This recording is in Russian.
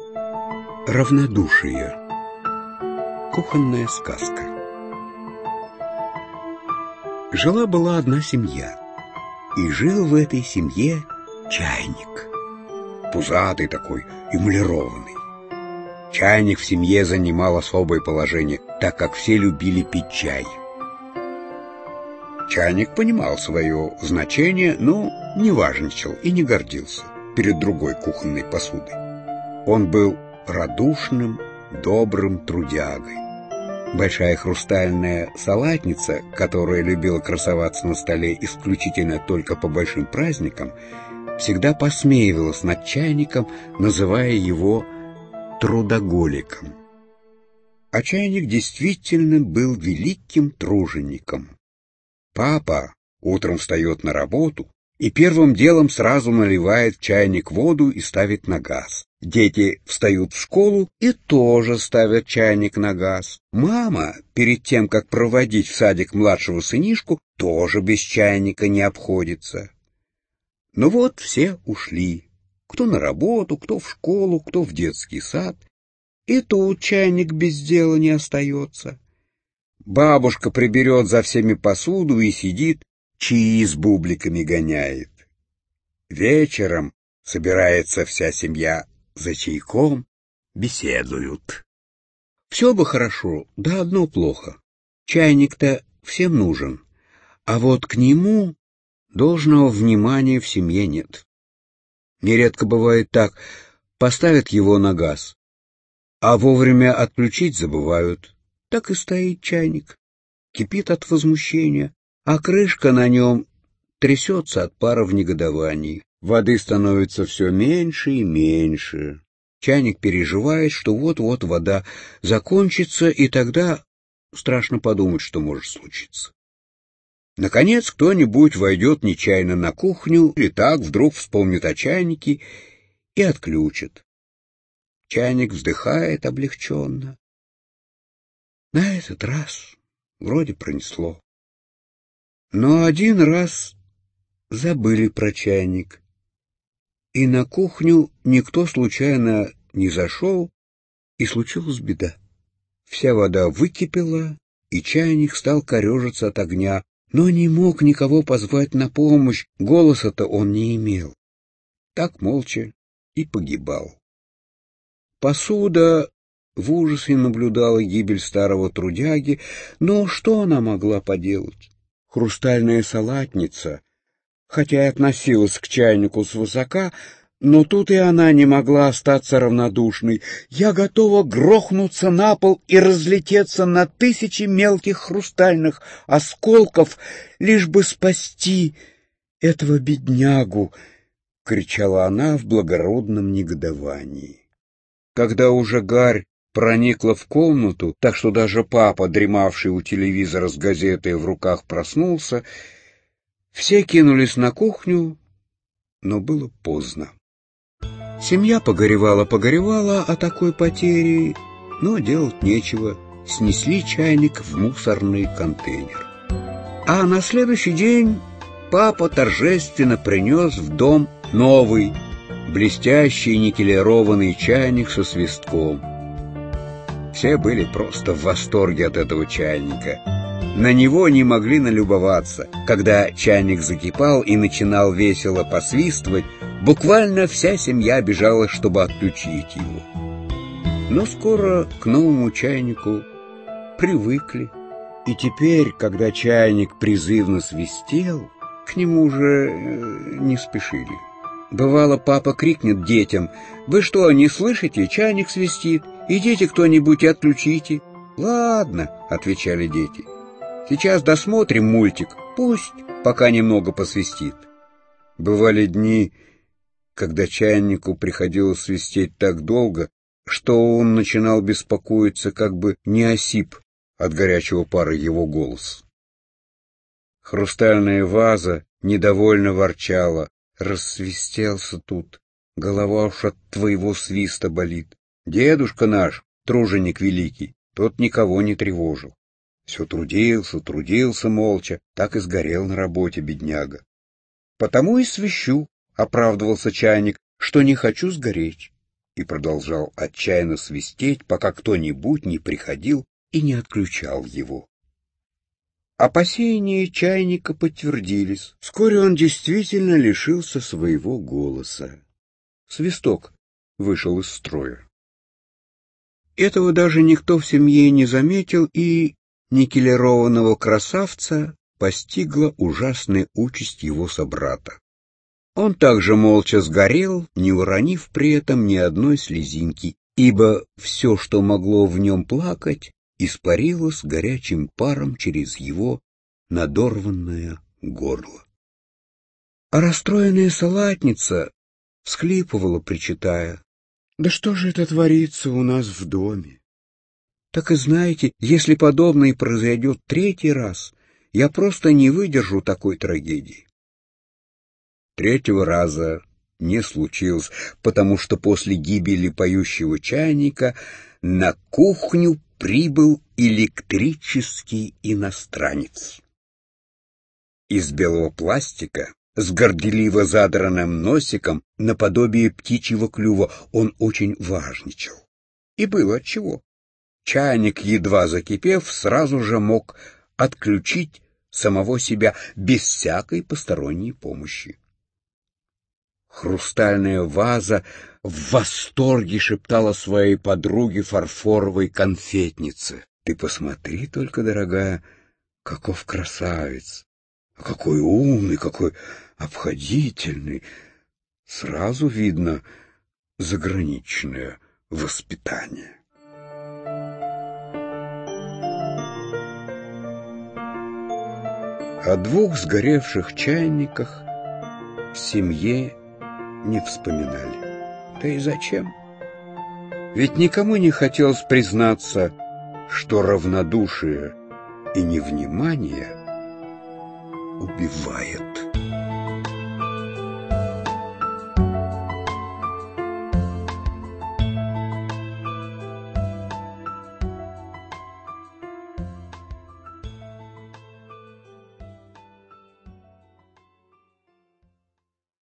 Равнодушие. Кухонная сказка. Жила-была одна семья, и жил в этой семье чайник. Пузатый такой, эмалированный. Чайник в семье занимал особое положение, так как все любили пить чай. Чайник понимал свое значение, но не важничал и не гордился перед другой кухонной посудой. Он был радушным, добрым трудягой. Большая хрустальная салатница, которая любила красоваться на столе исключительно только по большим праздникам, всегда посмеивалась над чайником, называя его трудоголиком. А чайник действительно был великим тружеником. Папа утром встает на работу и первым делом сразу наливает в чайник воду и ставит на газ. Дети встают в школу и тоже ставят чайник на газ. Мама, перед тем, как проводить в садик младшего сынишку, тоже без чайника не обходится. Ну вот все ушли. Кто на работу, кто в школу, кто в детский сад. И тут чайник без дела не остается. Бабушка приберет за всеми посуду и сидит, чаи с бубликами гоняет. Вечером собирается вся семья за чайком, беседуют. Все бы хорошо, да одно плохо. Чайник-то всем нужен, а вот к нему должного внимания в семье нет. Нередко бывает так, поставят его на газ, а вовремя отключить забывают. Так и стоит чайник, кипит от возмущения, а крышка на нем трясется от пара в негодовании. Воды становится все меньше и меньше. Чайник переживает, что вот-вот вода закончится, и тогда страшно подумать, что может случиться. Наконец кто-нибудь войдет нечаянно на кухню или так вдруг вспомнит о чайнике и отключит. Чайник вздыхает облегченно. На этот раз вроде пронесло. Но один раз забыли про чайник, и на кухню никто случайно не зашел, и случилась беда. Вся вода выкипела, и чайник стал корежиться от огня, но не мог никого позвать на помощь, голоса-то он не имел. Так молча и погибал. Посуда в ужасе наблюдала гибель старого трудяги, но что она могла поделать? Хрустальная салатница, хотя и относилась к чайнику свысока, но тут и она не могла остаться равнодушной. Я готова грохнуться на пол и разлететься на тысячи мелких хрустальных осколков, лишь бы спасти этого беднягу, — кричала она в благородном негодовании. Когда уже гарь проникла в комнату, так что даже папа, дремавший у телевизора с газетой в руках, проснулся, все кинулись на кухню, но было поздно. Семья погоревала о такой потере, но делать нечего, снесли чайник в мусорный контейнер. А на следующий день папа торжественно принес в дом новый, блестящий никелированный чайник со свистком. Все были просто в восторге от этого чайника. На него не могли налюбоваться. Когда чайник закипал и начинал весело посвистывать, буквально вся семья бежала, чтобы отключить его. Но скоро к новому чайнику привыкли, и теперь, когда чайник призывно свистел, к нему уже не спешили. Бывало, папа крикнет детям: «Вы что, не слышите? Чайник свистит. Идите кто-нибудь и отключите». «Ладно», — отвечали дети, — «сейчас досмотрим мультик, пусть пока немного посвистит». Бывали дни, когда чайнику приходилось свистеть так долго, что он начинал беспокоиться, как бы не осип от горячего пара его голос. Хрустальная ваза недовольно ворчала: «Рассвистелся тут, голова уж от твоего свиста болит. Дедушка наш, труженик великий, тот никого не тревожил. Все трудился молча, так и сгорел на работе бедняга. Потому и свищу», — оправдывался чайник, — «что не хочу сгореть». и продолжал отчаянно свистеть, пока кто-нибудь не приходил и не отключал его. Опасения чайника подтвердились. Вскоре он действительно лишился своего голоса. Свисток вышел из строя. Этого даже никто в семье не заметил, и никелированного красавца постигла ужасная участь его собрата. Он также молча сгорел, не уронив при этом ни одной слезинки, ибо все, что могло в нем плакать, испарилось горячим паром через его надорванное горло. А расстроенная салатница всхлипывала, причитая: «Да что же это творится у нас в доме? Так и знаете, если подобное произойдет третий раз, я просто не выдержу такой трагедии». Третьего раза не случилось, потому что после гибели поющего чайника на кухню прибыл электрический иностранец. Из белого пластика, с горделиво задранным носиком, наподобие птичьего клюва, он очень важничал. И было отчего. Чайник, едва закипев, сразу же мог отключить самого себя без всякой посторонней помощи. Хрустальная ваза в восторге шептала своей подруге фарфоровой конфетнице: «Ты посмотри только, дорогая, каков красавец! Какой умный, какой обходительный! Сразу видно заграничное воспитание». О двух сгоревших чайниках в семье не вспоминали. Да и зачем? Ведь никому не хотелось признаться, что равнодушие и невнимание убивает.